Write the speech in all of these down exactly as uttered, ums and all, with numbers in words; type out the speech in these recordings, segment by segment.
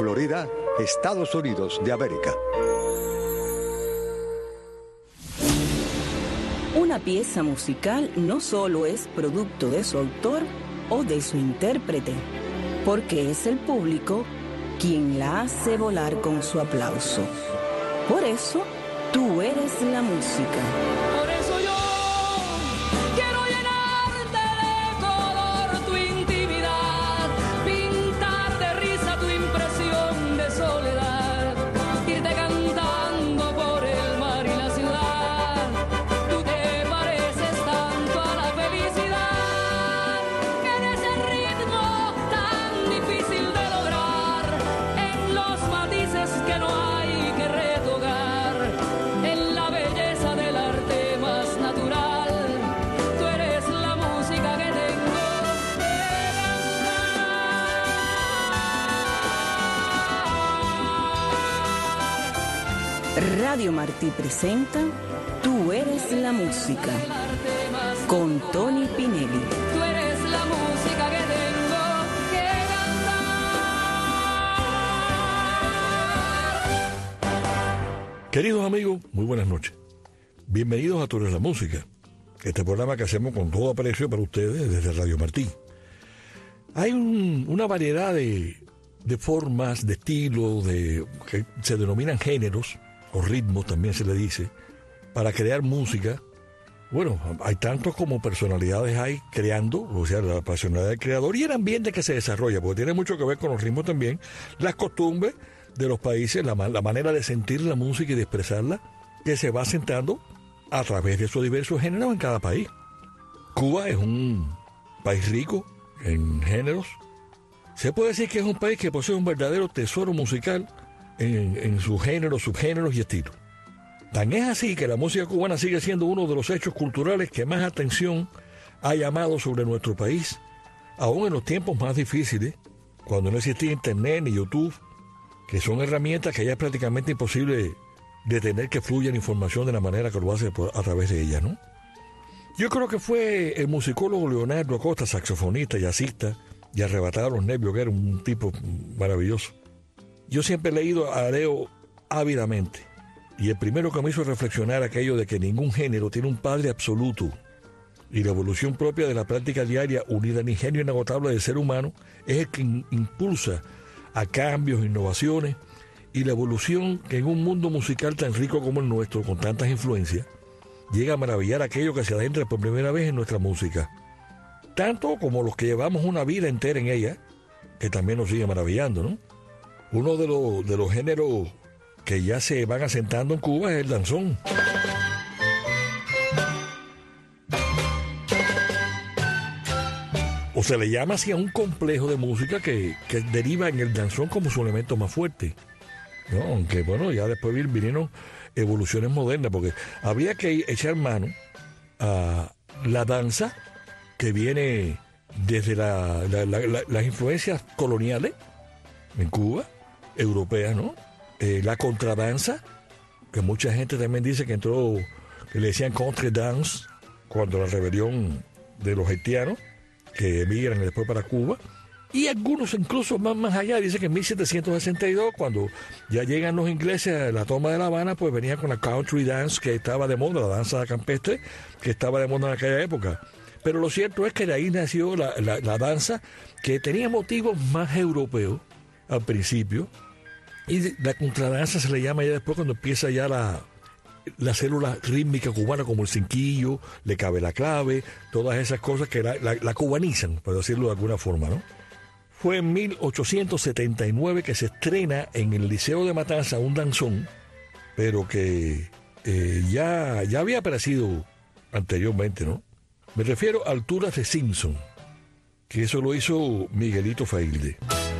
Florida, Estados Unidos de América. Una pieza musical no solo es producto de su autor o de su intérprete, porque es el público quien la hace volar con su aplauso. Por eso, tú eres la música. Por eso yo quiero llenarte de color tu intimidad, pintar de risa tu impresión de soledad, irte cantando por el mar y la ciudad. Tú te pareces tanto a la felicidad, en ese ritmo tan difícil de lograr, en los matices que no hay que retocar, en la belleza del arte más natural. Tú eres la música que tengo que cantar. Radio Martí presenta Tú eres la música, con Tony Pinelli. Tú eres la música que tengo que cantar. Queridos amigos, muy buenas noches. Bienvenidos a Tú eres la música, este programa que hacemos con todo aprecio para ustedes desde Radio Martí. Hay un- una variedad de, de formas, de estilos, de, que se denominan géneros, o ritmos también se le dice, para crear música. Bueno, hay tantos como personalidades hay creando, o sea, la personalidad del creador y el ambiente que se desarrolla, porque tiene mucho que ver con los ritmos también, las costumbres de los países, la, ma- la manera de sentir la música y de expresarla, que se va asentando a través de esos diversos géneros en cada país. Cuba es un país rico en géneros. Se puede decir que es un país que posee un verdadero tesoro musical en, en sus géneros, subgéneros y estilos. Tan es así que la música cubana sigue siendo uno de los hechos culturales que más atención ha llamado sobre nuestro país, aún en los tiempos más difíciles, cuando no existía Internet ni YouTube, que son herramientas que ya es prácticamente imposible detener que fluya la información de la manera que lo hace por- a través de ellas, ¿no? Yo creo que fue el musicólogo Leonardo Acosta, saxofonista, jazzista, y arrebatado a los nervios, que era un tipo maravilloso. Yo siempre he leído a Leo ávidamente, y el primero que me hizo reflexionar aquello de que ningún género tiene un padre absoluto, y la evolución propia de la práctica diaria unida al ingenio inagotable del ser humano es el que in- impulsa a cambios, innovaciones, y la evolución que en un mundo musical tan rico como el nuestro, con tantas influencias, llega a maravillar aquello que se adentra por primera vez en nuestra música. Tanto como los que llevamos una vida entera en ella, que también nos sigue maravillando, ¿no? Uno de los, de los géneros que ya se van asentando en Cuba es el danzón. O se le llama así a un complejo de música que, que deriva en el danzón como su elemento más fuerte, ¿no? Aunque bueno, ya después vin- vinieron evoluciones modernas, porque habría que echar mano a la danza que viene desde la- la- la- la- las influencias coloniales en Cuba, europeas, ¿no? Eh, la contradanza, que mucha gente también dice que entró, que le decían contre-dance, cuando la rebelión de los haitianos, que emigran después para Cuba, y algunos incluso más, más allá, dicen que en mil setecientos sesenta y dos, cuando ya llegan los ingleses a la toma de La Habana, pues venían con la country dance que estaba de moda, la danza campestre, que estaba de moda en aquella época. Pero lo cierto es que de ahí nació la, la, la danza, que tenía motivos más europeos al principio, y la contradanza se le llama ya después cuando empieza ya la, la célula rítmica cubana, como el cinquillo, le cabe la clave, todas esas cosas que la, la, la cubanizan, por decirlo de alguna forma, ¿no? Fue en mil ochocientos setenta y nueve que se estrena en el Liceo de Matanza un danzón, pero que eh, ya, ya había aparecido anteriormente, ¿no? Me refiero a Alturas de Simpson, que eso lo hizo Miguelito Failde.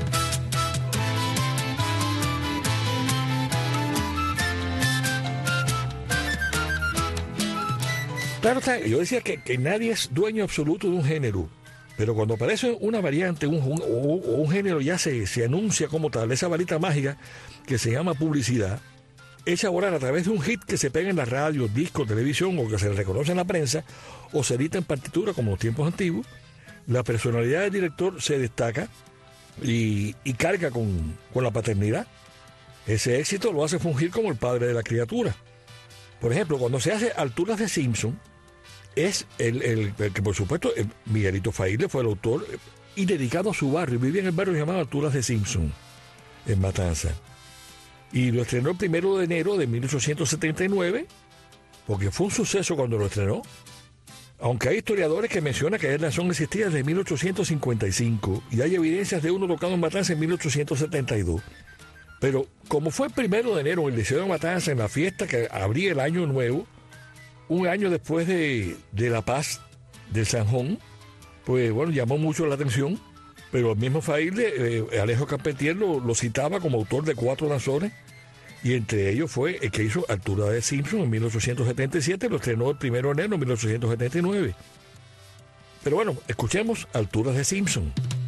Claro está, yo decía que, que nadie es dueño absoluto de un género, pero cuando aparece una variante un, un- o, o un género ya se, se anuncia como tal, esa varita mágica que se llama publicidad, hecha volar a través de un hit que se pega en la radio, disco, televisión o que se le reconoce en la prensa o se edita en partitura como en los tiempos antiguos. La personalidad del director se destaca y, y carga con, con la paternidad. Ese éxito lo hace fungir como el padre de la criatura. Por ejemplo, cuando se hace Alturas de Simpson, es el, el, el que por supuesto el Miguelito Faílde fue el autor y dedicado a su barrio. Vivía en el barrio llamado Alturas de Simpson, en Matanza. Y lo estrenó el primero de enero de mil ochocientos setenta y nueve, porque fue un suceso cuando lo estrenó. Aunque hay historiadores que mencionan que el danzón existía desde mil ochocientos cincuenta y cinco y hay evidencias de uno tocado en Matanza en mil ochocientos setenta y dos. Pero como fue el primero de enero en el Liceo de Matanza, en la fiesta que abría el año nuevo, un año después de, de la paz del Sanjón, pues bueno, llamó mucho la atención, pero el mismo Faílde, eh, Alejo Carpentier lo, lo citaba como autor de cuatro danzones, y entre ellos fue el que hizo Alturas de Simpson en mil ochocientos setenta y siete, lo estrenó el primero de enero de mil ochocientos setenta y nueve. Pero bueno, escuchemos Alturas de Simpson.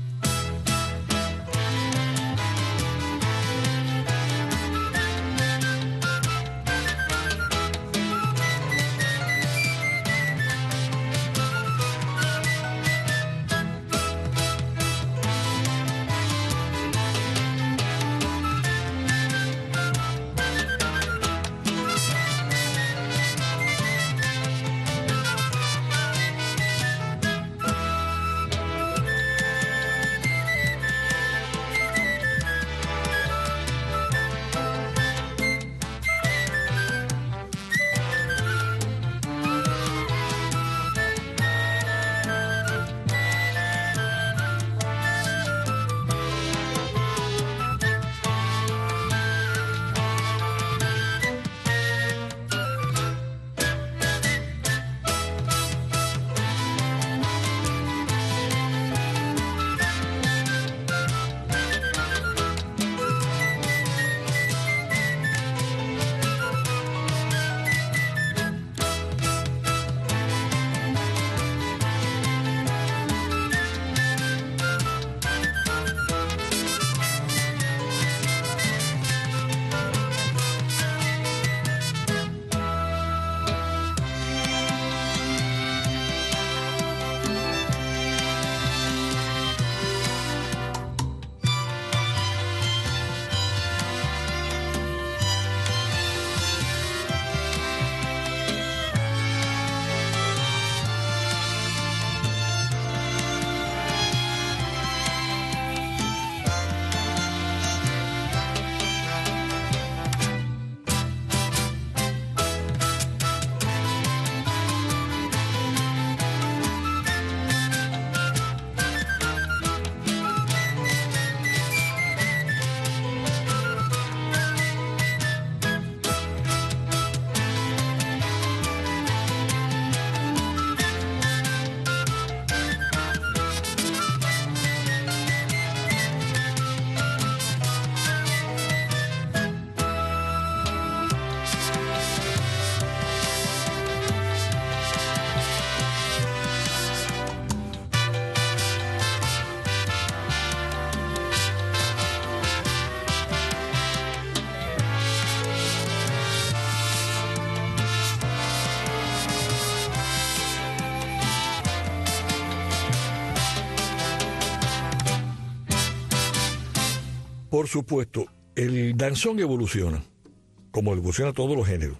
Por supuesto, el danzón evoluciona, como evoluciona todos los géneros.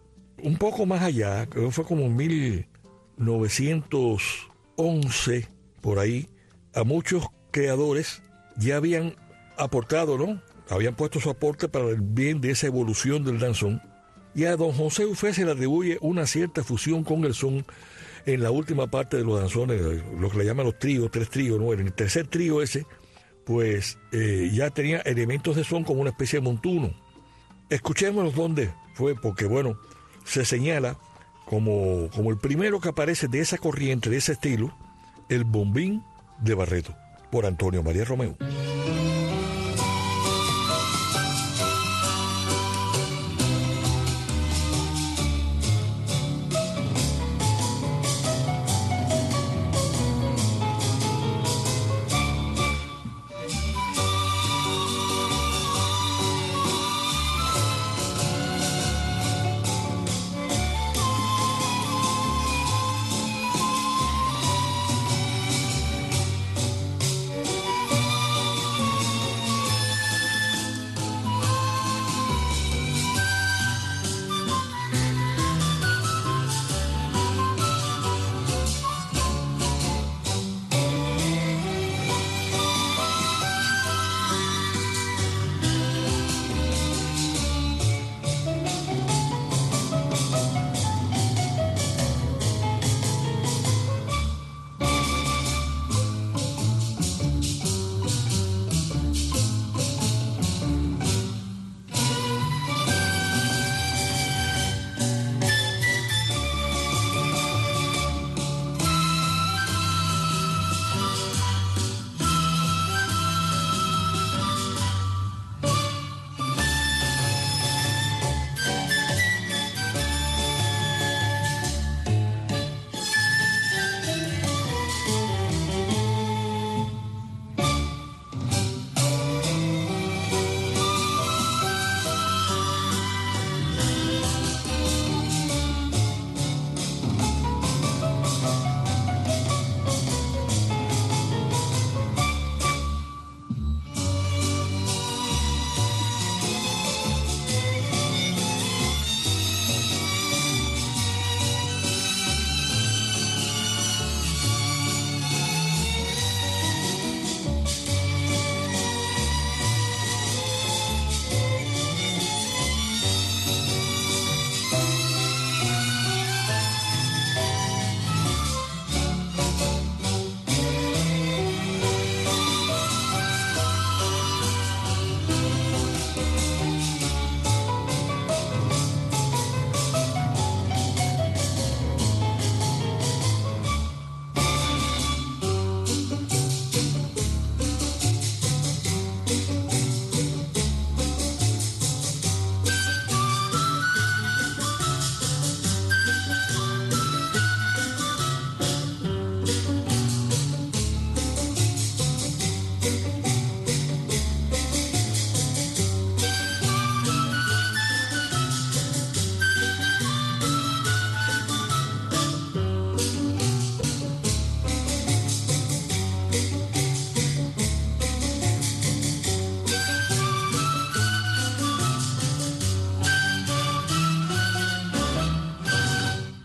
Un poco más allá, creo que fue como en mil novecientos once, por ahí, a muchos creadores ya habían aportado, ¿no? Habían puesto su aporte para el bien de esa evolución del danzón. Y a don José Ufé se le atribuye una cierta fusión con el son en la última parte de los danzones, lo que le llaman los tríos, tres tríos, ¿no? En el tercer trío ese, pues eh, ya tenía elementos de son como una especie de montuno. Escuchémonos dónde fue, porque bueno, se señala como, como el primero que aparece de esa corriente, de ese estilo, el bombín de Barreto, por Antonio María Romeo.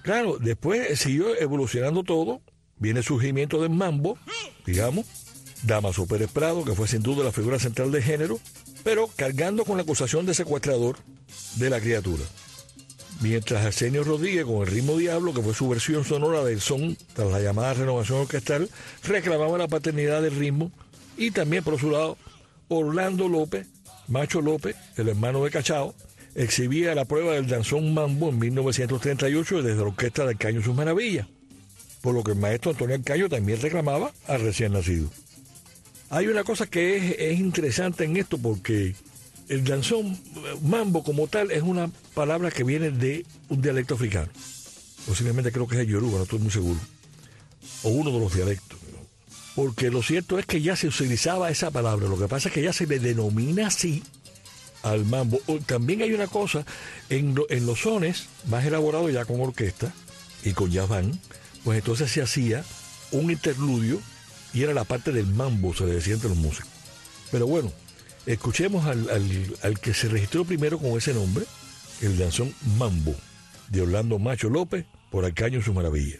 Claro, después siguió evolucionando todo, viene el surgimiento del mambo, digamos, Dámaso Pérez Prado, que fue sin duda la figura central del género, pero cargando con la acusación de secuestrador de la criatura. Mientras Arsenio Rodríguez, con el ritmo Diablo, que fue su versión sonora del son tras la llamada renovación orquestal, reclamaba la paternidad del ritmo, y también por su lado, Orlando López, Macho López, el hermano de Cachao, exhibía la prueba del danzón mambo en mil novecientos treinta y ocho desde la orquesta del Caño y sus maravillas, por lo que el maestro Antonio Alcaño también reclamaba al recién nacido. Hay una cosa que es, es interesante en esto, porque el danzón mambo como tal es una palabra que viene de un dialecto africano. Posiblemente creo que es el yoruba, no estoy muy seguro. O uno de los dialectos. Porque lo cierto es que ya se utilizaba esa palabra. Lo que pasa es que ya se le denomina así al mambo. También hay una cosa, en, lo, en los sones más elaborados ya con orquesta y con jazz band, pues entonces se hacía un interludio y era la parte del mambo, se le decía entre los músicos. Pero bueno, escuchemos al, al, al que se registró primero con ese nombre, el danzón mambo, de Orlando Macho López, por Alcaño y sus maravillas.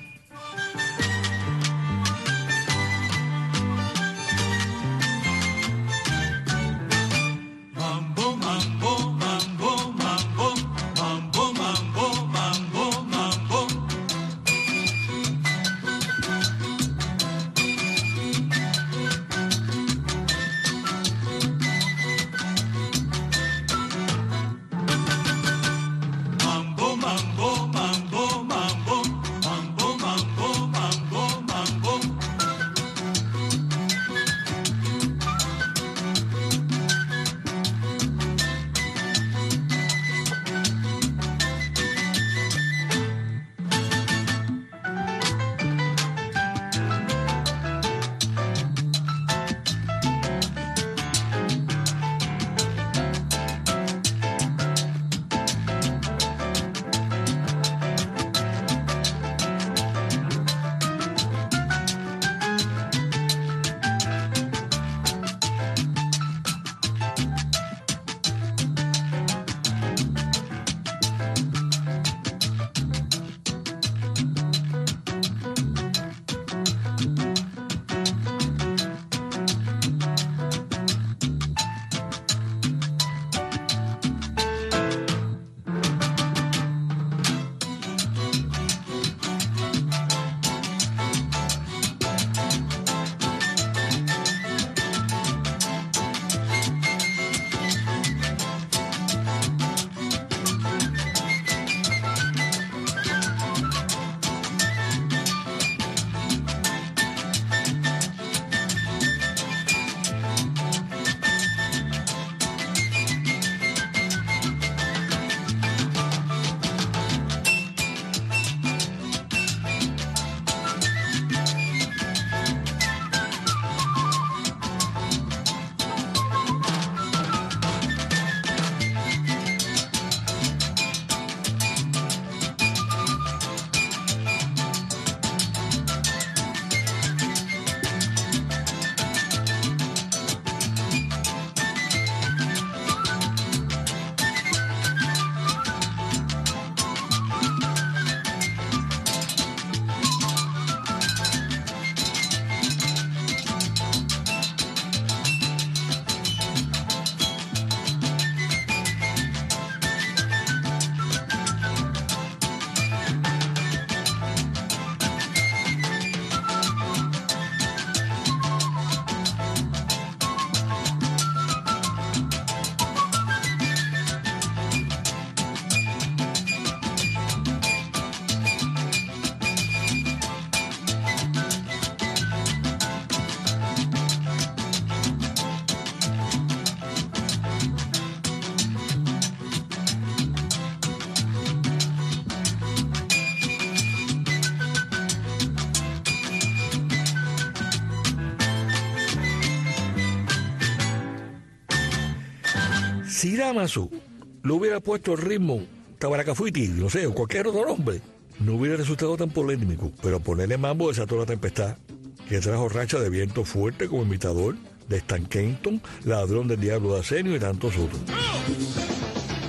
Si Dámaso le hubiera puesto el ritmo Tabaracafuiti, no sé, o cualquier otro nombre, no hubiera resultado tan polémico. Pero ponerle mambo desató la tempestad, que trajo racha de viento fuerte como imitador de Stan Kenton, Ladrón del Diablo de Arsenio y tantos otros.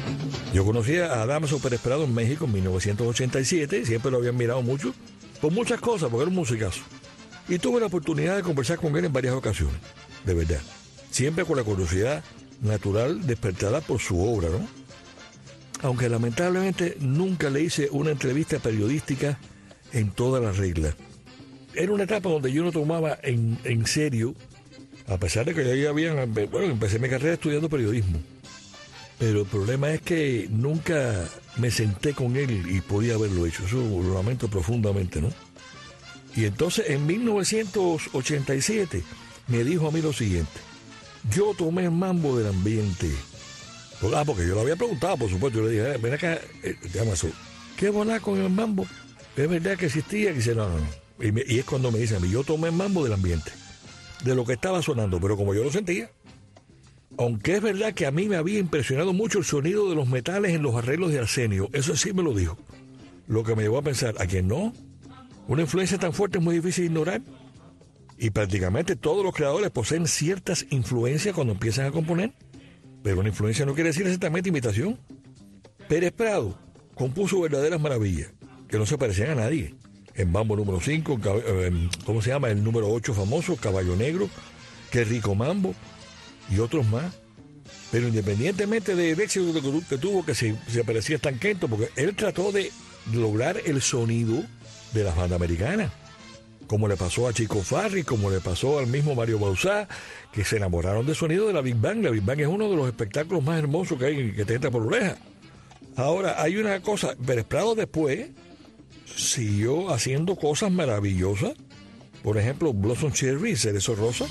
Yo conocía a Damaso Pérez Prado en México en mil novecientos ochenta y siete, siempre lo había admirado mucho, por muchas cosas, porque era un musicazo. Y tuve la oportunidad de conversar con él en varias ocasiones, de verdad. Siempre con la curiosidad natural despertada por su obra, ¿no? Aunque lamentablemente nunca le hice una entrevista periodística en todas las reglas. Era una etapa donde yo no tomaba en, en serio, a pesar de que ya había, bueno, empecé mi carrera estudiando periodismo. Pero el problema es que nunca me senté con él y podía haberlo hecho. Eso lo lamento profundamente, ¿no? Y entonces en mil novecientos ochenta y siete me dijo a mí lo siguiente. Yo tomé el mambo del ambiente. Ah, porque yo lo había preguntado, por supuesto. Yo le dije, ven acá, eh, Damaso, ¿qué volá con el mambo? ¿Es verdad que existía? Y dice, no, no, no. Y, me, y es cuando me dice a mí, yo tomé el mambo del ambiente, de lo que estaba sonando, pero como yo lo sentía. Aunque es verdad que a mí me había impresionado mucho el sonido de los metales en los arreglos de Arsenio, eso sí me lo dijo. Lo que me llevó a pensar, ¿a quién no? Una influencia tan fuerte es muy difícil de ignorar. Y prácticamente todos los creadores poseen ciertas influencias cuando empiezan a componer. Pero una influencia no quiere decir exactamente imitación. Pérez Prado compuso verdaderas maravillas, que no se parecían a nadie. En Mambo número cinco, ¿cómo se llama? El número ocho famoso, Caballo Negro, Qué Rico Mambo, y otros más. Pero independientemente del éxito que tuvo, que se, se parecía a Stan Kenton, porque él trató de lograr el sonido de las bandas americanas, como le pasó a Chico Farri, como le pasó al mismo Mario Bauzá, que se enamoraron del sonido de la Big Bang. La Big Bang es uno de los espectáculos más hermosos que hay, que te entra por oreja. Ahora, hay una cosa, Pérez Prado después siguió haciendo cosas maravillosas, por ejemplo, Blossom Cherry, Cerezo Rosa.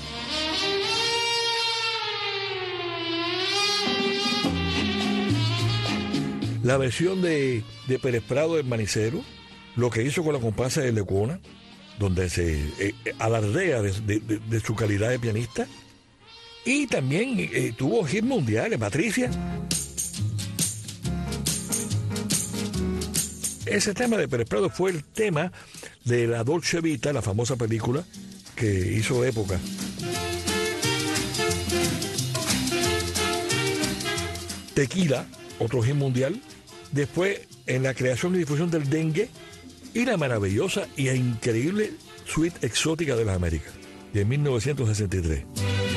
La versión de, de Pérez Prado del Manicero, lo que hizo con la comparsa de Lecuona, donde se eh, alardea de, de, de, de su calidad de pianista. Y también eh, tuvo hit mundiales, Patricia. Ese tema de Pérez Prado fue el tema de la Dolce Vita, la famosa película que hizo época. Tequila, otro hit mundial. Después, en la creación y difusión del dengue, y la maravillosa y increíble suite exótica de las Américas, de mil novecientos sesenta y tres.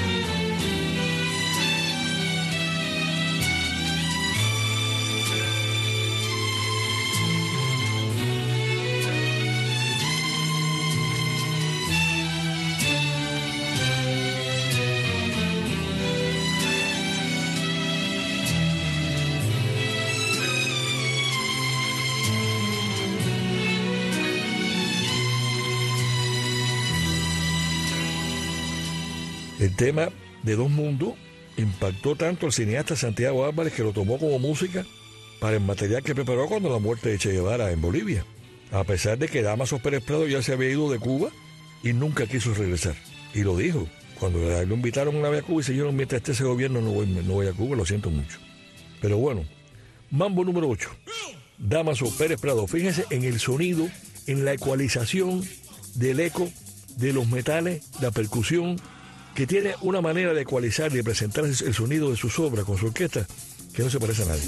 El tema de Dos Mundos impactó tanto al cineasta Santiago Álvarez, que lo tomó como música para el material que preparó cuando la muerte de Che Guevara en Bolivia, a pesar de que Damaso Pérez Prado ya se había ido de Cuba y nunca quiso regresar. Y lo dijo, cuando lo invitaron una vez a Cuba, y dice, yo mientras esté ese gobierno no voy, no voy a Cuba, lo siento mucho. Pero bueno, Mambo número ocho, Damaso Pérez Prado. Fíjense en el sonido, en la ecualización del eco de los metales, la percusión, que tiene una manera de ecualizar y de presentar el sonido de sus obras con su orquesta que no se parece a nadie.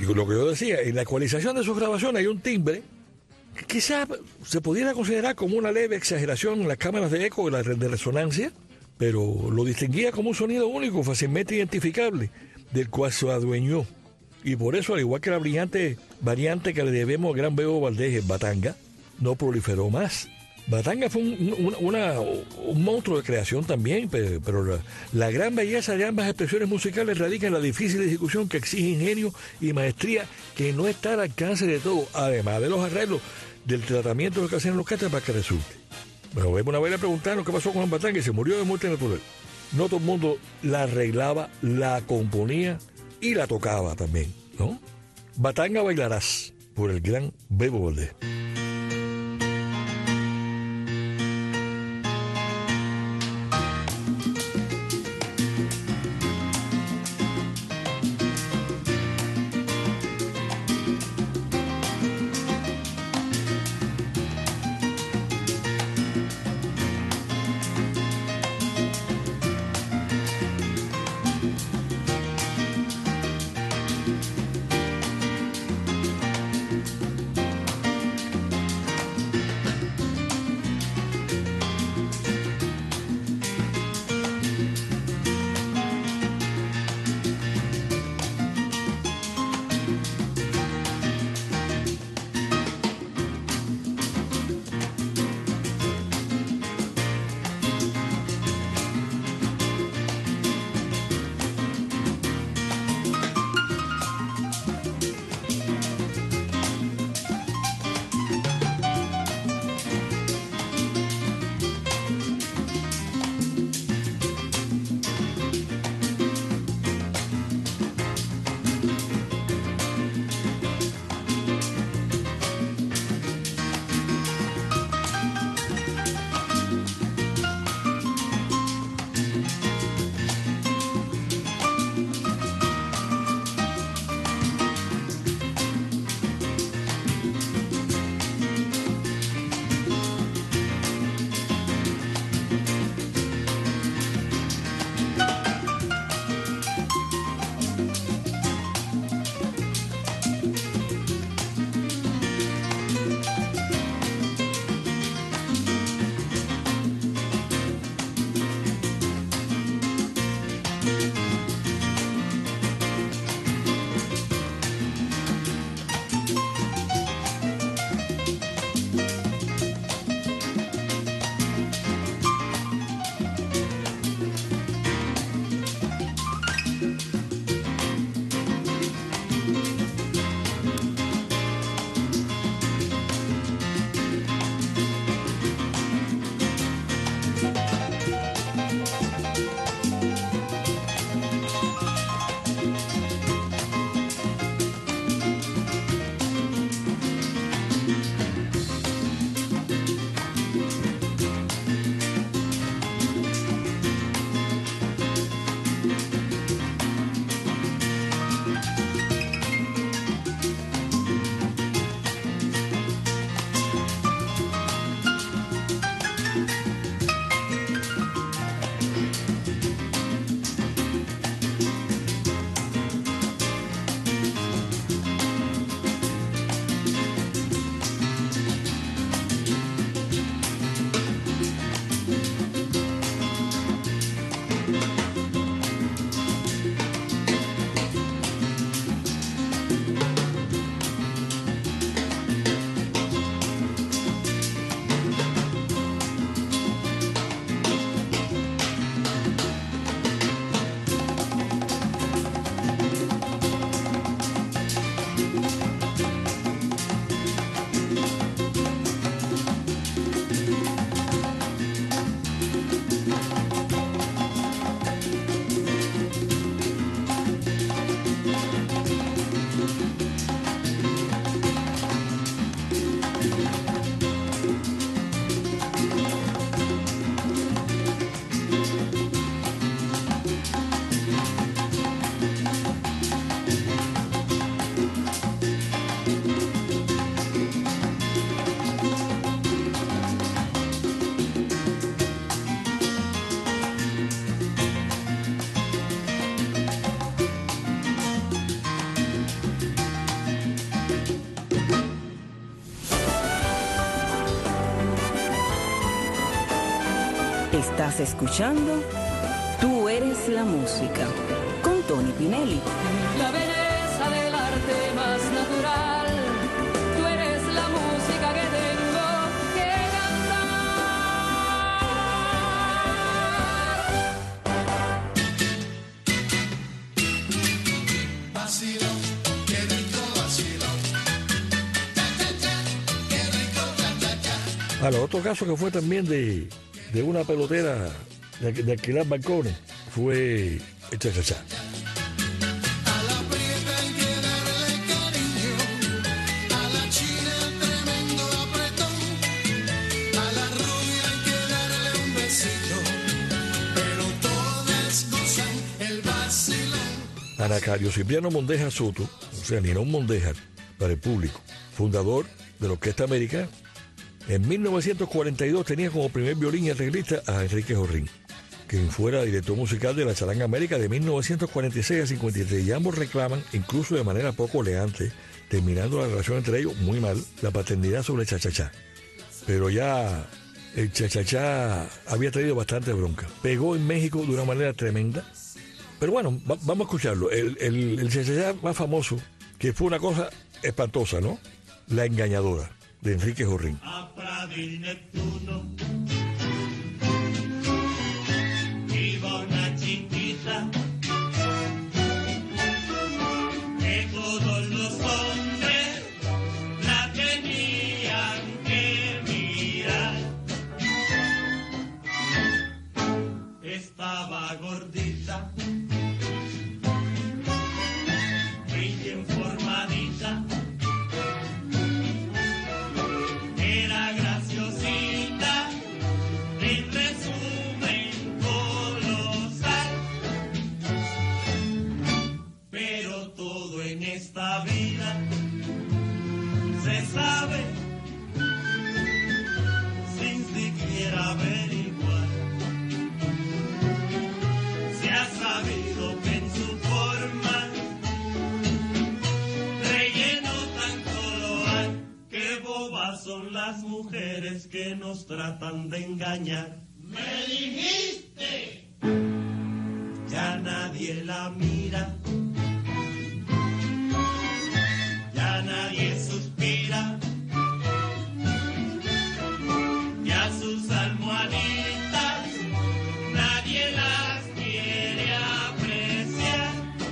Y lo que yo decía, en la ecualización de sus grabaciones hay un timbre que quizás se pudiera considerar como una leve exageración en las cámaras de eco y las de resonancia, pero lo distinguía como un sonido único, fácilmente identificable, del cual se adueñó. Y por eso, al igual que la brillante variante que le debemos al gran Bebo Valdés en Batanga, no proliferó más. Batanga fue un, un, una, un monstruo de creación también, pero, pero la, la gran belleza de ambas expresiones musicales radica en la difícil ejecución que exige ingenio y maestría que no está al alcance de todo, además de los arreglos del tratamiento de lo que hacen los cantantes para que resulte. Bueno, vemos una vez le preguntaron qué pasó con Batanga y se murió de muerte natural. No todo el mundo la arreglaba, la componía y la tocaba también, ¿no? Batanga bailarás, por el gran Bebo Valdés. Estás escuchando Tú eres la música con Tony Pinelli. La belleza del arte más natural. Tú eres la música que tengo que cantar. Vacilón, qué rico vacilón. Cha, cha, cha, qué rico cha, cha, cha. Ahora, otro caso que fue también de, de una pelotera de, de alquilar balcones fue el cha-cha-cha. A la prieta hay que darle cariño, a la china el tremendo apretón, a la rubia hay que darle un besito, pero todas gozan el vacilón. Ana Cario Cipriano Mondejar Soto, o sea, Ninón Mondejar, para el público, fundador de la Orquesta Americana. En mil novecientos cuarenta y dos tenía como primer violín y arreglista a Enrique Jorrín, quien fuera director musical de la Charanga América de mil novecientos cuarenta y seis a cincuenta y tres, y ambos reclaman, incluso de manera poco elegante, terminando la relación entre ellos muy mal, la paternidad sobre el cha-cha-cha. Pero ya el cha-cha-cha había traído bastante bronca. Pegó en México de una manera tremenda. Pero bueno, va, vamos a escucharlo. El, el, el cha-cha-cha más famoso, que fue una cosa espantosa, ¿no? La engañadora, de Enrique Jorrín. A Pradil Neptuno iba una chiquita que todos los hombres la tenían que mirar. Estaba gordita, muy bien formadita, era graciosita, en resumen colosal. Pero todo en esta vida se sabe sin siquiera averiguar. Se ha sabido que en su forma relleno tan colorado, qué bobas son las mujeres que nos tratan de engañar. ¡Me dijiste! Ya nadie la mira, ya nadie suspira, ya sus almohaditas nadie las quiere apreciar.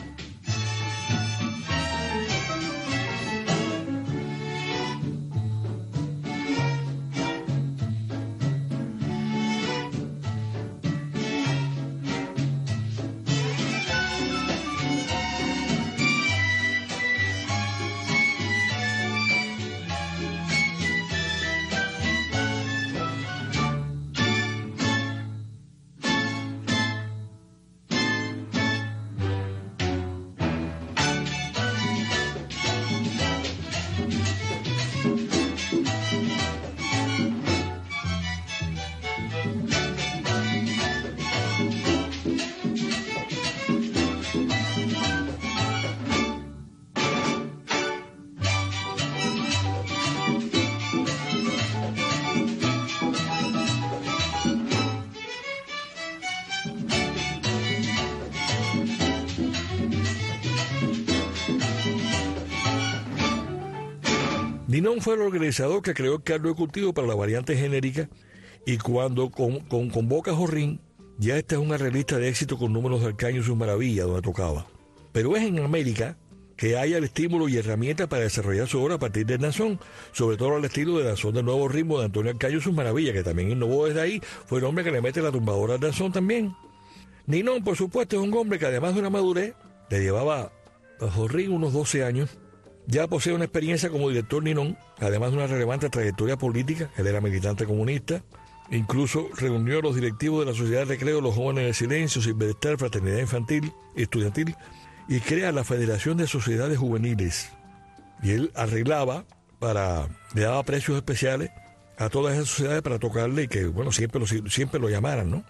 Ninón fue el organizador que creó el cargo de cultivo para la variante genérica, y cuando con, con, convoca a Jorrín, ya esta es una revista de éxito con números de Arcaño y sus maravillas donde tocaba. Pero es en América que haya el estímulo y herramientas para desarrollar su obra a partir del danzón, sobre todo al estilo de danzón del nuevo ritmo de Antonio Arcaño y sus maravillas, que también innovó desde ahí, fue el hombre que le mete la tumbadora al danzón también. Ninón, por supuesto, es un hombre que además de una madurez, le llevaba a Jorrín unos doce años, ya posee una experiencia como director Ninón, además de una relevante trayectoria política. Él era militante comunista, incluso reunió a los directivos de la Sociedad de Recreo, los Jóvenes del Silencio, Silvestre, Fraternidad Infantil y Estudiantil, y crea la Federación de Sociedades Juveniles. Y él arreglaba para, le daba precios especiales a todas esas sociedades para tocarle y que, bueno, siempre lo, siempre lo llamaran, ¿no?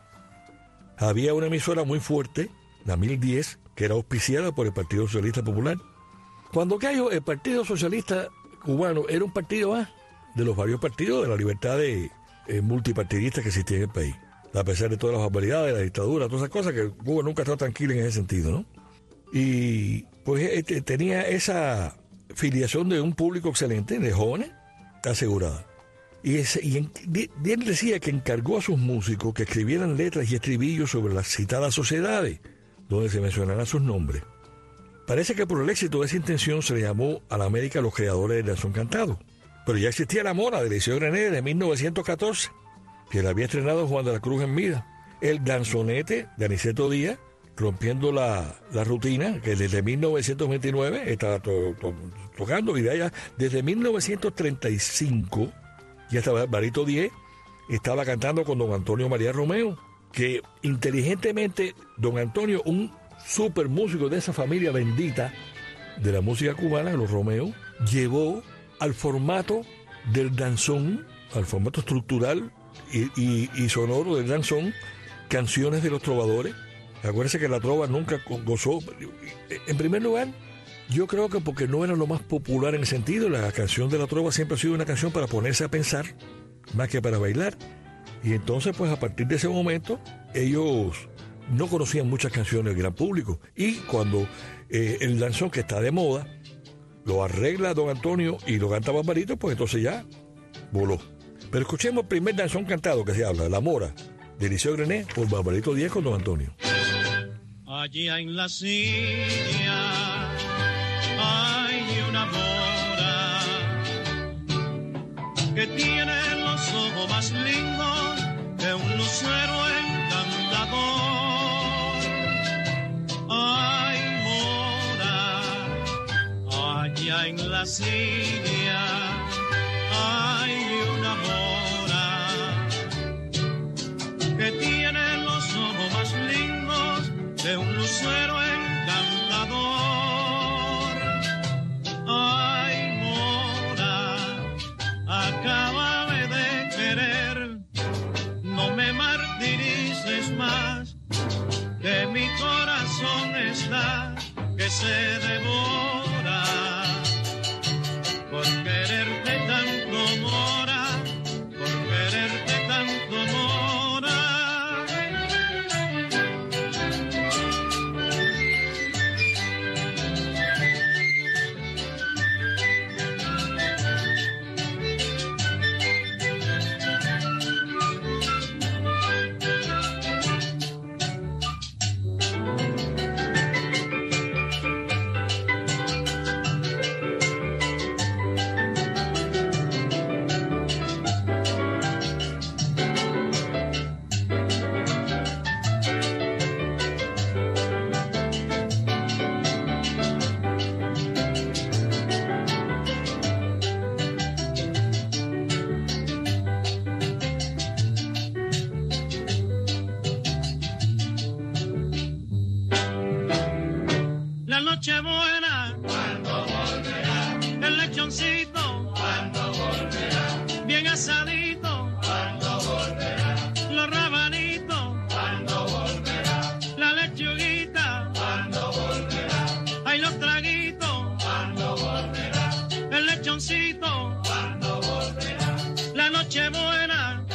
Había una emisora muy fuerte, la mil diez, que era auspiciada por el Partido Socialista Popular. Cuando cayó, el Partido Socialista Cubano era un partido más de los varios partidos de la libertad de, eh, multipartidista que existía en el país. a pesar de todas las barbaridades, la dictadura, todas esas cosas, que Cuba nunca ha estado tranquila en ese sentido, ¿no? Y pues este, tenía esa filiación de un público excelente, de jóvenes, asegurada. Y, ese, y en, de, de él decía que encargó a sus músicos que escribieran letras y estribillos sobre las citadas sociedades, donde se mencionaran sus nombres. Parece que por el éxito de esa intención se le llamó a la América los creadores del danzón cantado. Pero ya existía La Mora, de Eliseo Grené, de mil novecientos catorce, que la había estrenado Juan de la Cruz en vida. El danzonete de Aniceto Díaz, rompiendo la, la rutina, que desde mil novecientos veintinueve estaba to, to, tocando, y de allá, desde mil novecientos treinta y cinco, ya estaba Barito Diez, estaba cantando con don Antonio María Romeo, que inteligentemente don Antonio, un super músico de esa familia bendita de la música cubana, los Romeo, llevó al formato del danzón, al formato estructural y, y, y sonoro del danzón, canciones de los trovadores. Acuérdense que la trova nunca gozó. En primer lugar, yo creo que porque no era lo más popular en el sentido, la canción de la trova siempre ha sido una canción para ponerse a pensar, más que para bailar. Y entonces, pues a partir de ese momento, ellos no conocían muchas canciones del gran público. Y cuando eh, el danzón, que está de moda, lo arregla don Antonio y lo canta Barbarito, pues entonces ya voló. Pero escuchemos el primer danzón cantado que se habla, La Mora, de Eliseo Grené, por Barbarito Diez con don Antonio. Allá en la silla hay una mora que tiene los ojos más lindos de un lucero encantador. Ay, mora, allá en la silla hay una mora que tiene los ojos más lindos de un lucero encantador. Ay, mora, acábame de querer, no me martirices más, que mi corazón está que se devora por quererte tanto, mora, por quererte tanto, mora. La noche buena, ¿cuándo volverá? El lechoncito, ¿cuándo volverá? Bien asadito, ¿cuándo volverá? Los rabanitos, ¿cuándo volverá? La lechuguita, ¿cuándo volverá? Ay, los traguitos, ¿cuándo volverá? El lechoncito, ¿cuándo volverá? La noche buena.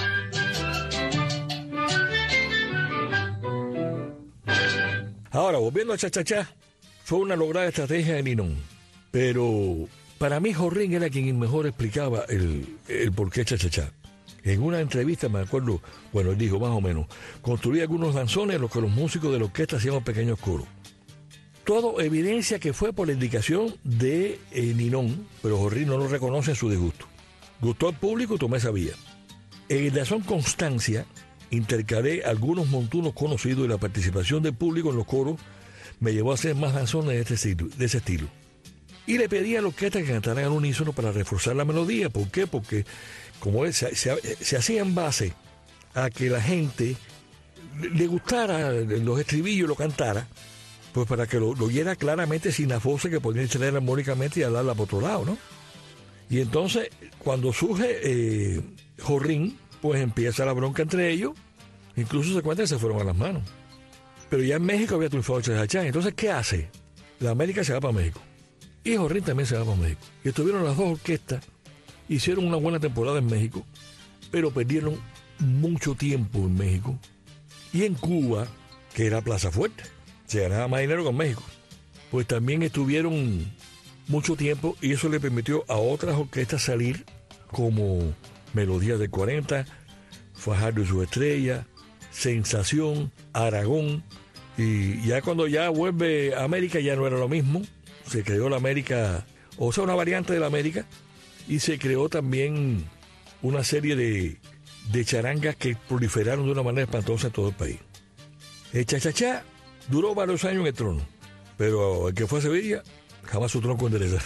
Ahora, volviendo a Cha-Cha-Cha, fue una lograda estrategia de Ninón. Pero para mí Jorrín era quien mejor explicaba el, el por qué Cha-Cha-Cha. En una entrevista, me acuerdo, bueno, él dijo más o menos, construía algunos danzones en los que los músicos de la orquesta hacían pequeños coros. Todo evidencia que fue por la indicación de eh, Ninón, pero Jorrín no lo reconoce en su disgusto. Gustó al público y tomé esa vía. En el danzón Constancia, intercalé algunos montunos conocidos y la participación del público en los coros me llevó a hacer más danzones de, este estilo, de ese estilo. Y le pedí a la orquesta que cantaran al unísono para reforzar la melodía. ¿Por qué? Porque como es, se, se, se hacía en base a que la gente le, le gustara los estribillos y lo cantara, pues para que lo, lo oyera claramente sin la voz que podía extraer armónicamente y hablarla por otro lado, ¿no? Y entonces, cuando surge eh, Jorrín, pues empieza la bronca entre ellos, incluso se cuenta que se fueron a las manos. Pero ya en México había triunfado Cha-Cha-Cha. Entonces, ¿qué hace? La América se va para México. Y Jorrín también se va para México. Y estuvieron las dos orquestas, hicieron una buena temporada en México, pero perdieron mucho tiempo en México. Y en Cuba, que era Plaza Fuerte, se ganaba más dinero con México. Pues también estuvieron mucho tiempo y eso le permitió a otras orquestas salir como Melodías de cuarenta, Fajardo y su estrella, Sensación, Aragón. Y ya cuando ya vuelve a América ya no era lo mismo. Se creó la América, o sea, una variante de la América, y se creó también una serie de, de charangas que proliferaron de una manera espantosa en todo el país. El cha-cha-cha duró varios años en el trono, pero el que fue a Sevilla jamás su tronco endereza.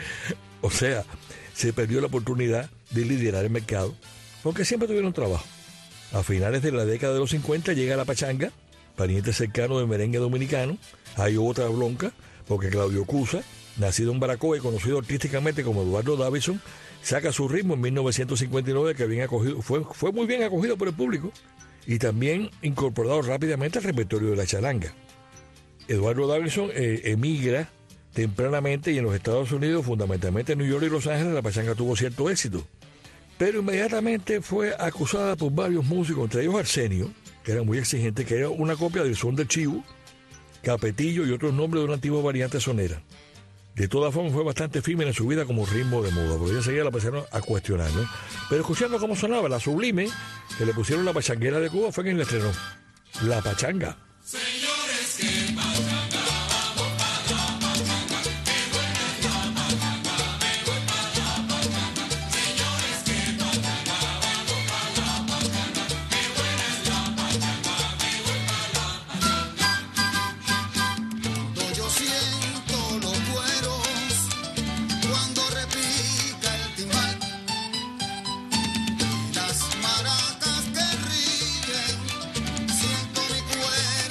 O sea, se perdió la oportunidad de liderar el mercado, porque siempre tuvieron trabajo. A finales de la década de los cincuenta llega la pachanga, pariente cercano del merengue dominicano. Hay otra bronca, porque Claudio Cusa, nacido en Baracoa y conocido artísticamente como Eduardo Davidson, saca su ritmo en mil novecientos cincuenta y nueve, que bien acogido, fue, fue muy bien acogido por el público y también incorporado rápidamente al repertorio de la charanga. Eduardo Davidson eh, emigra tempranamente y en los Estados Unidos, fundamentalmente en New York y Los Ángeles, la pachanga tuvo cierto éxito. Pero inmediatamente fue acusada por varios músicos, entre ellos Arsenio, que era muy exigente, que era una copia del son del chivo, capetillo y otros nombres de una antigua variante sonera. De todas formas fue bastante efímera en su vida como ritmo de moda, porque enseguida la empezaron a cuestionar, ¿no? Pero escuchando cómo sonaba la Sublime, que le pusieron la pachanguera de Cuba, fue quien la estrenó. La pachanga. Señores, que pachanga. Maracas que ríen, siento mi cuerpo.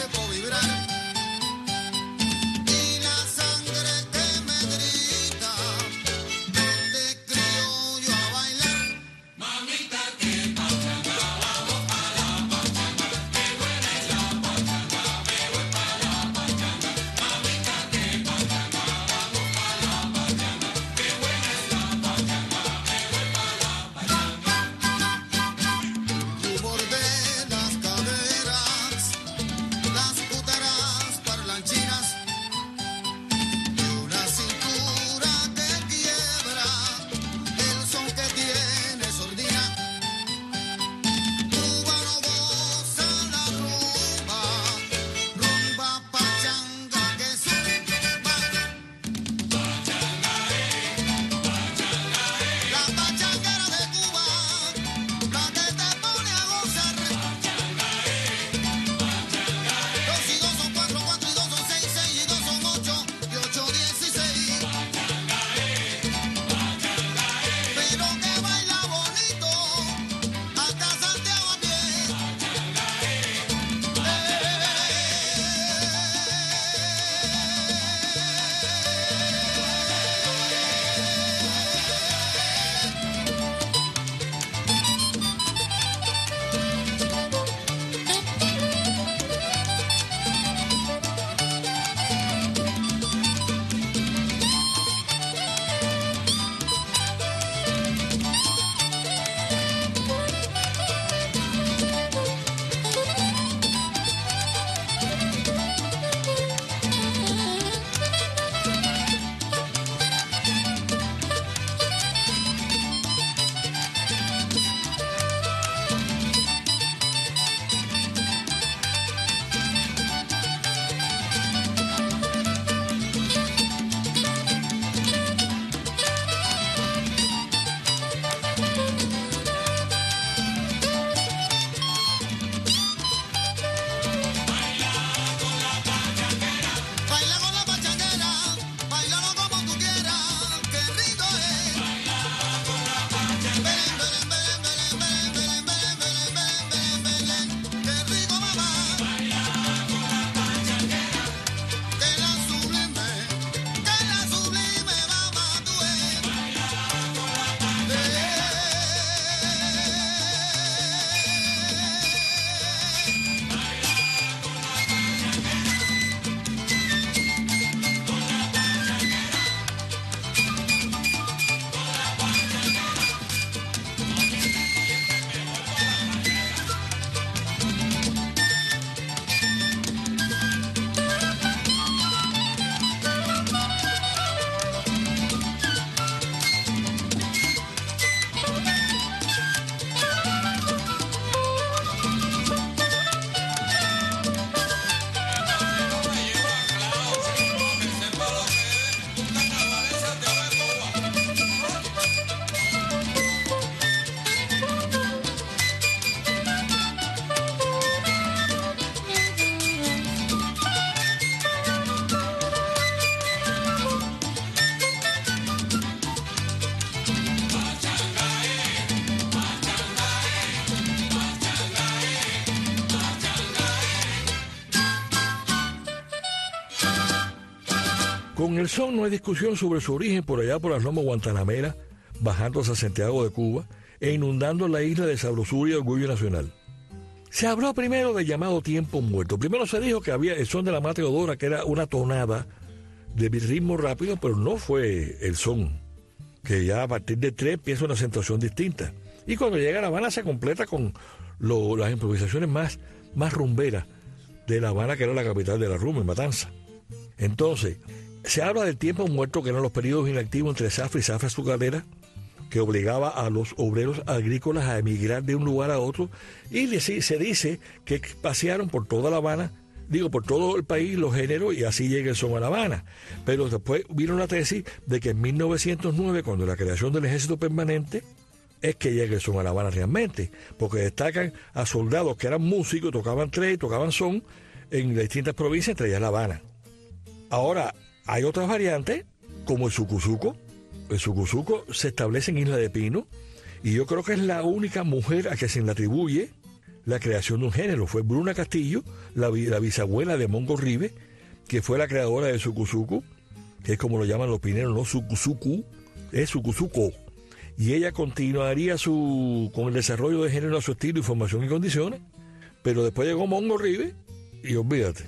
Con el son no hay discusión sobre su origen por allá por las lomas Guantanamera, bajándose a Santiago de Cuba e inundando la isla de sabrosura y orgullo nacional. Se habló primero del llamado tiempo muerto. Primero se dijo que había el son de la Mata Teodora, que era una tonada de ritmo rápido, pero no fue el son, que ya a partir de tres empieza una acentuación distinta. Y cuando llega a La Habana se completa con lo, las improvisaciones más, más rumberas de La Habana, que era la capital de la rumba, en Matanza. Entonces, se habla del tiempo muerto, que eran los periodos inactivos entre zafra y zafra azucarera, que obligaba a los obreros agrícolas a emigrar de un lugar a otro, y se dice que pasearon por toda La Habana, digo, por todo el país los géneros, y así llega el son a La Habana. Pero después vino la tesis de que en mil novecientos nueve, cuando la creación del Ejército Permanente, es que llega el son a La Habana realmente, porque destacan a soldados que eran músicos, tocaban tres, tocaban son en las distintas provincias, entre ellas La Habana. Ahora, hay otras variantes, como el sucuzuco. El sucuzuco se establece en Isla de Pino, y yo creo que es la única mujer a que se le atribuye la creación de un género. Fue Bruna Castillo, la, la bisabuela de Mongo Ribe, que fue la creadora del sucuzuco, que es como lo llaman los pineros, no sucuzucu, es sucuzuco. Y ella continuaría su con el desarrollo de género a su estilo y formación y condiciones, pero después llegó Mongo Ribe, y olvídate,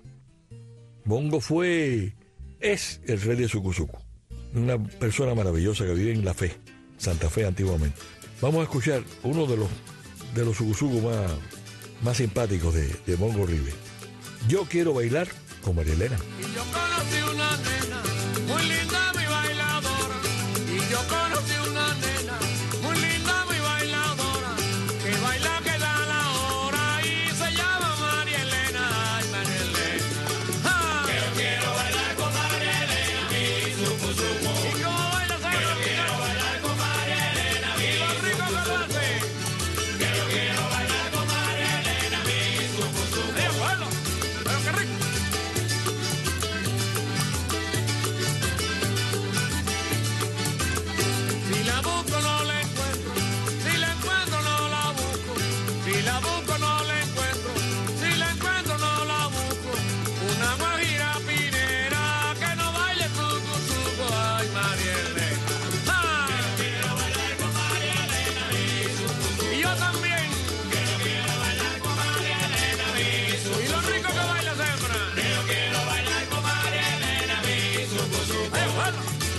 Mongo fue, es el rey de sucuzuco. Una persona maravillosa que vive en La Fe, Santa Fe antiguamente. Vamos a escuchar uno de los de los sucuzucos más, más simpáticos de, de Mongo Ribe. Yo quiero bailar con María Elena. Y yo conocí una nena, muy linda mi bailadora. Y yo conocí una nena, muy linda mi bailadora. Que baila que da la hora y se llama María Elena. Ay, María Elena. ¡Ah! Que yo quiero bailar con María Elena, mi sucuzuco. Y yo bailo, que yo quiero bailar con María Elena, mi y lo rico que lo hace. Que yo quiero bailar con María Elena, mi sucuzuco. ¡Eh, bueno! ¡Pero qué rico! Si la busco no la encuentro, si la encuentro no la busco, si la busco no la encuentro, si la encuentro no la busco. Una guajira pinera que no baile suco, suco, ay María Elena. ¡Ah! Que yo quiero bailar con María Elena, mi suco, suco. Y yo también. Que yo quiero bailar con María Elena, mi suco, suco. Y lo rico que baila siempre. Que yo quiero bailar con María Elena, mi suco, suco. ¡Eh, bueno!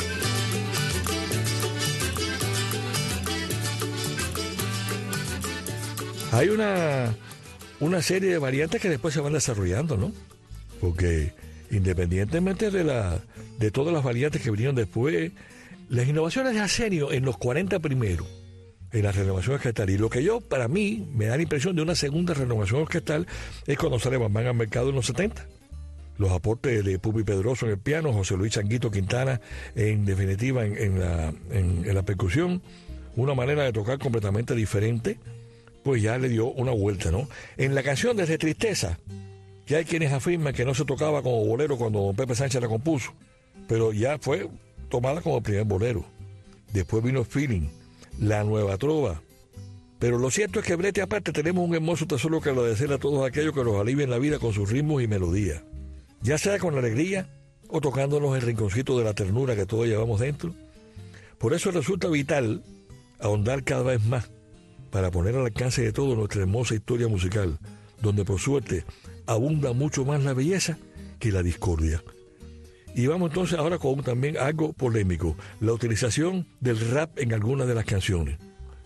Hay una, una serie de variantes que después se van desarrollando, ¿no? Porque independientemente de, la, de todas las variantes que vinieron después, las innovaciones de Arsenio en los cuarenta primeros, en la renovación orquestal, y lo que yo, para mí, me da la impresión de una segunda renovación orquestal es cuando sale Bambán al mercado en los setenta. Los aportes de Pupi Pedroso en el piano, José Luis Changuito Quintana, en definitiva, en, en, la, en, en la percusión, una manera de tocar completamente diferente, pues ya le dio una vuelta, ¿no? En la canción Desde Tristeza, que hay quienes afirman que no se tocaba como bolero cuando don Pepe Sánchez la compuso, pero ya fue tomada como el primer bolero. Después vino Feeling, La Nueva Trova. Pero lo cierto es que brete aparte tenemos un hermoso tesoro que agradecer a todos aquellos que nos alivian la vida con sus ritmos y melodías. Ya sea con alegría o tocándonos el rinconcito de la ternura que todos llevamos dentro. Por eso resulta vital ahondar cada vez más para poner al alcance de todo nuestra hermosa historia musical, donde por suerte abunda mucho más la belleza que la discordia. Y vamos entonces ahora con también algo polémico, la utilización del rap en algunas de las canciones.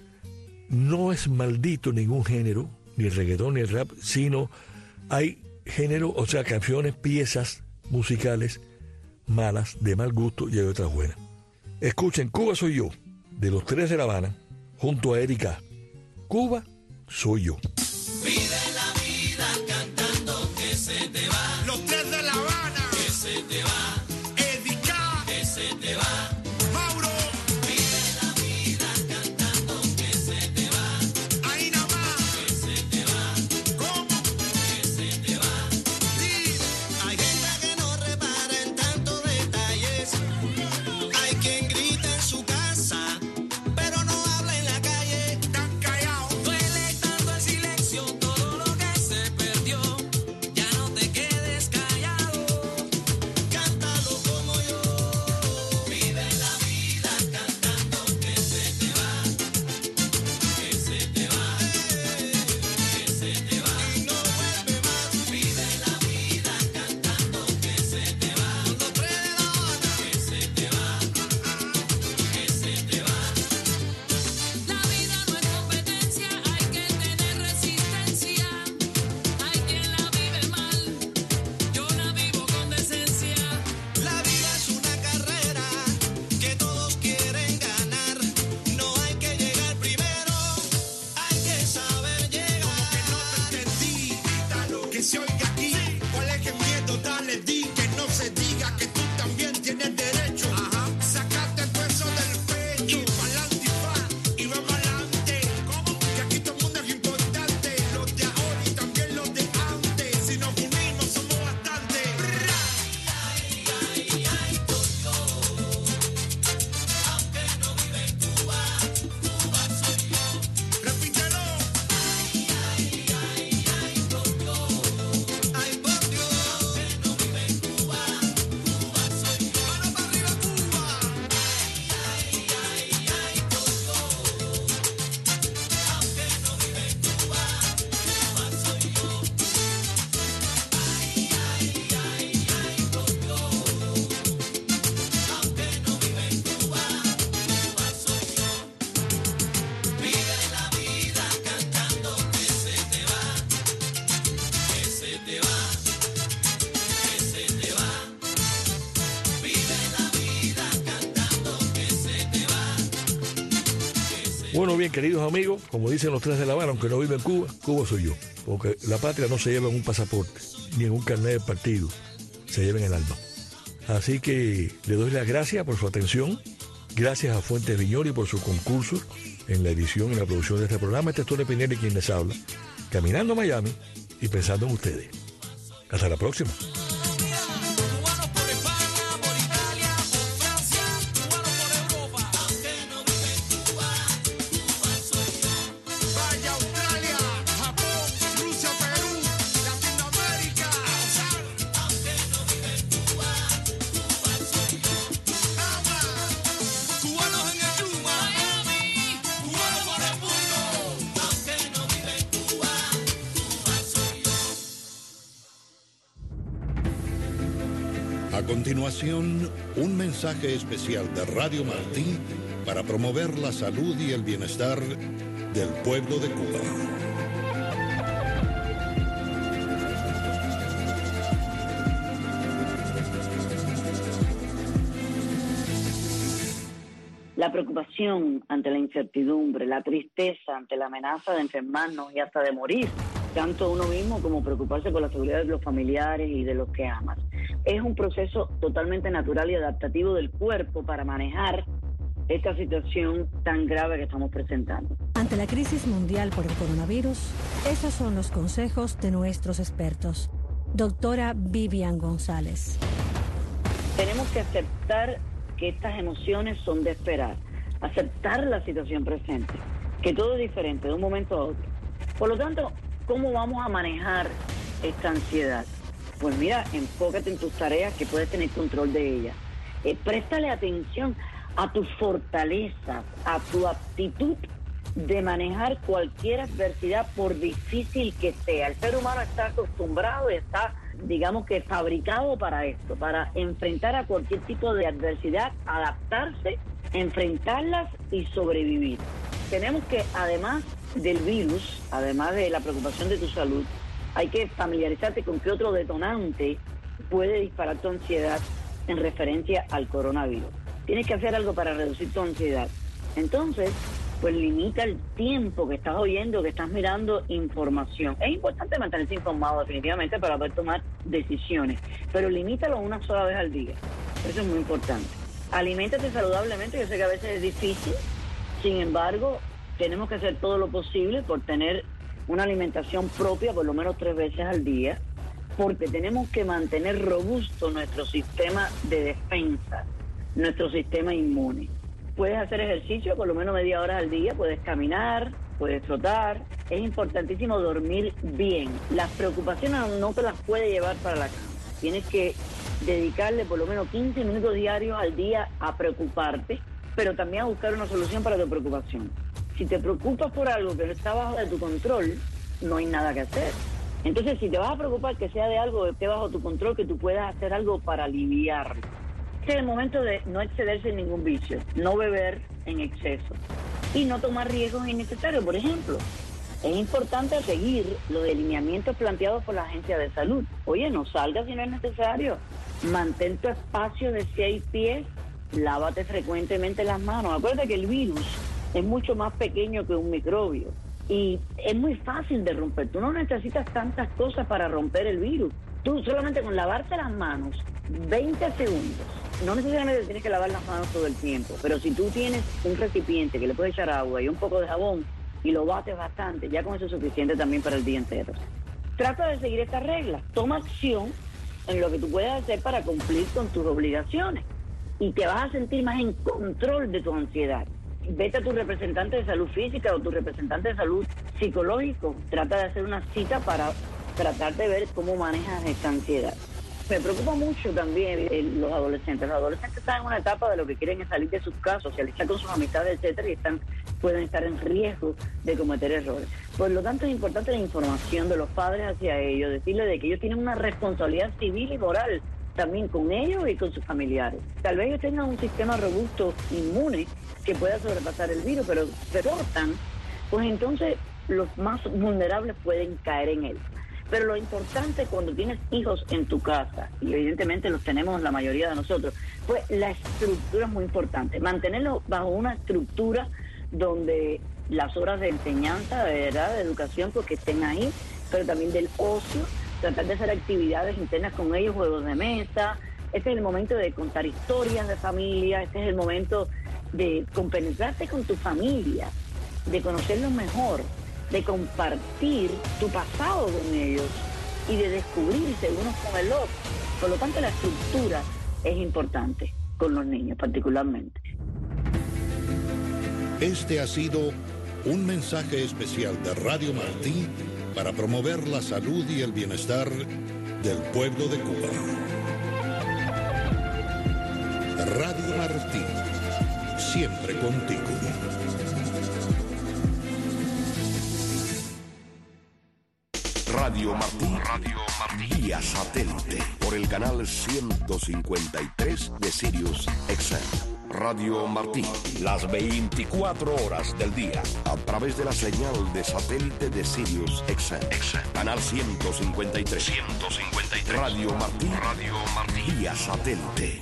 No es maldito ningún género, ni el reggaetón ni el rap, sino hay género, o sea, canciones, piezas musicales malas, de mal gusto, y hay otras buenas. Escuchen Cuba Soy Yo, de los Tres de La Habana, junto a Erika. Cuba soy yo. Vive la vida cantando que se te va. Los Tres de La Habana. Que se te va. Erika. Que se te va. Mauro. Vive la vida cantando que se te va. Ahí nada más. Que se te va. ¿Cómo? Que se te va. Sí. Hay gente que no repara en tantos detalles. Hay quien grita en su casa, pero no habla en la calle. Tan callado. Duele tanto el silencio. Bueno, bien, queridos amigos, como dicen los tres de La Habana, aunque no vive en Cuba, Cuba soy yo. Porque la patria no se lleva en un pasaporte, ni en un carnet de partido, se lleva en el alma. Así que le doy las gracias por su atención. Gracias a Fuentes Viñori por su concurso en la edición y la producción de este programa. Este es Tony Pinelli quien les habla, caminando a Miami y pensando en ustedes. Hasta la próxima. A continuación, un mensaje especial de Radio Martí para promover la salud y el bienestar del pueblo de Cuba. La preocupación ante la incertidumbre, la tristeza ante la amenaza de enfermarnos y hasta de morir, tanto uno mismo como preocuparse por la seguridad de los familiares y de los que amas. Es un proceso totalmente natural y adaptativo del cuerpo para manejar esta situación tan grave que estamos presentando. Ante la crisis mundial por el coronavirus, esos son los consejos de nuestros expertos. Doctora Vivian González. Tenemos que aceptar que estas emociones son de esperar, aceptar la situación presente, que todo es diferente de un momento a otro. Por lo tanto, ¿cómo vamos a manejar esta ansiedad? Pues mira, enfócate en tus tareas que puedes tener control de ellas. Eh, préstale atención a tus fortalezas, a tu aptitud de manejar cualquier adversidad por difícil que sea. El ser humano está acostumbrado y está, digamos que fabricado para esto, para enfrentar a cualquier tipo de adversidad, adaptarse, enfrentarlas y sobrevivir. Tenemos que, además del virus, además de la preocupación de tu salud, hay que familiarizarte con qué otro detonante puede disparar tu ansiedad en referencia al coronavirus. Tienes que hacer algo para reducir tu ansiedad. Entonces, pues limita el tiempo que estás oyendo, que estás mirando información. Es importante mantenerse informado definitivamente para poder tomar decisiones, pero limítalo una sola vez al día. Eso es muy importante. Aliméntate saludablemente, yo sé que a veces es difícil, sin embargo, tenemos que hacer todo lo posible por tener una alimentación propia por lo menos tres veces al día, porque tenemos que mantener robusto nuestro sistema de defensa, nuestro sistema inmune. Puedes hacer ejercicio por lo menos media hora al día, puedes caminar, puedes trotar. Es importantísimo dormir bien. Las preocupaciones no te las puedes llevar para la cama. Tienes que dedicarle por lo menos quince minutos diarios al día a preocuparte, pero también a buscar una solución para tu preocupación. Si te preocupas por algo que no está bajo de tu control, no hay nada que hacer. Entonces, si te vas a preocupar, que sea de algo que esté bajo tu control, que tú puedas hacer algo para aliviarlo. Este es el momento de no excederse en ningún vicio, no beber en exceso y no tomar riesgos innecesarios. Por ejemplo, es importante seguir los lineamientos planteados por la Agencia de Salud. Oye, no salgas si no es necesario. Mantén tu espacio de seis pies, lávate frecuentemente las manos. Acuérdate que el virus es mucho más pequeño que un microbio y es muy fácil de romper. Tú no necesitas tantas cosas para romper el virus. Tú solamente con lavarte las manos veinte segundos, no necesariamente tienes que lavar las manos todo el tiempo, pero si tú tienes un recipiente que le puedes echar agua y un poco de jabón y lo bates bastante, ya con eso es suficiente también para el día entero. Trata de seguir estas reglas, toma acción en lo que tú puedes hacer para cumplir con tus obligaciones y te vas a sentir más en control de tu ansiedad. Vete a tu representante de salud física o tu representante de salud psicológico. Trata de hacer una cita para tratar de ver cómo manejas esta ansiedad. Me preocupa mucho también eh, los adolescentes. Los adolescentes están en una etapa de lo que quieren es salir de sus casas, socializar con sus amistades, etcétera, y están, pueden estar en riesgo de cometer errores. Por lo tanto, es importante la información de los padres hacia ellos, decirles de que ellos tienen una responsabilidad civil y moral también con ellos y con sus familiares. Tal vez ellos tengan un sistema robusto, inmune, que pueda sobrepasar el virus, pero se cortan, pues entonces los más vulnerables pueden caer en él. Pero lo importante cuando tienes hijos en tu casa, y evidentemente los tenemos la mayoría de nosotros, pues la estructura es muy importante. Mantenerlos bajo una estructura donde las horas de enseñanza, de verdad, de educación, porque estén ahí, pero también del ocio, tratar de hacer actividades internas con ellos, juegos de mesa. Este es el momento de contar historias de familia, este es el momento de compenetrarte con tu familia, de conocerlos mejor, de compartir tu pasado con ellos y de descubrirse unos con el otro. Por lo tanto, la estructura es importante con los niños particularmente. Este ha sido un mensaje especial de Radio Martí para promover la salud y el bienestar del pueblo de Cuba. Radio Martí, siempre contigo. Radio Martí, Radio Martí, vía satélite, por el canal ciento cincuenta y tres de Sirius X M. Radio Martí, las veinticuatro horas del día, a través de la señal de satélite de Sirius X M. Canal ciento cincuenta y tres. ciento cincuenta y tres. Radio Martí, Radio Martí, vía satélite.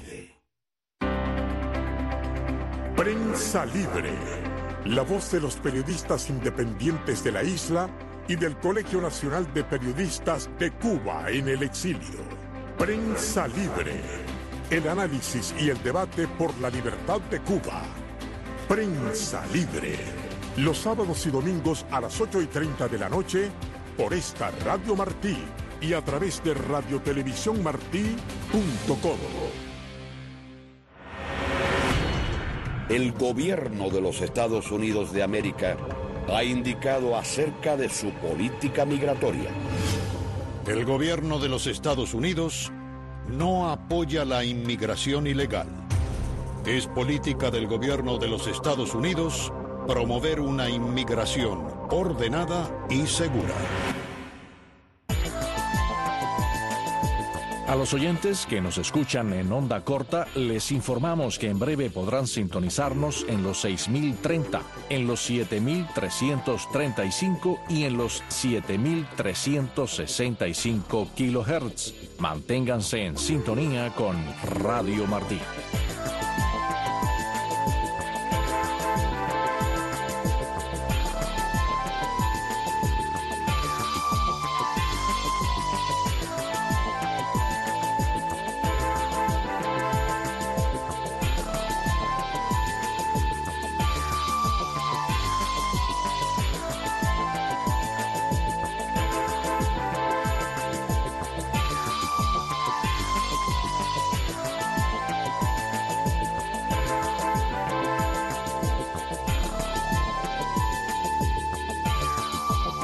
Prensa Libre, la voz de los periodistas independientes de la isla y del Colegio Nacional de Periodistas de Cuba en el exilio. Prensa Libre, el análisis y el debate por la libertad de Cuba. Prensa Libre, los sábados y domingos a las ocho y treinta de la noche por esta Radio Martí y a través de radiotelevisión martí punto com. El gobierno de los Estados Unidos de América ha indicado acerca de su política migratoria. El gobierno de los Estados Unidos no apoya la inmigración ilegal. Es política del gobierno de los Estados Unidos promover una inmigración ordenada y segura. A los oyentes que nos escuchan en onda corta, les informamos que en breve podrán sintonizarnos en los seis mil treinta, en los siete mil trescientos treinta y cinco y en los siete mil trescientos sesenta y cinco kilohertz. Manténganse en sintonía con Radio Martí.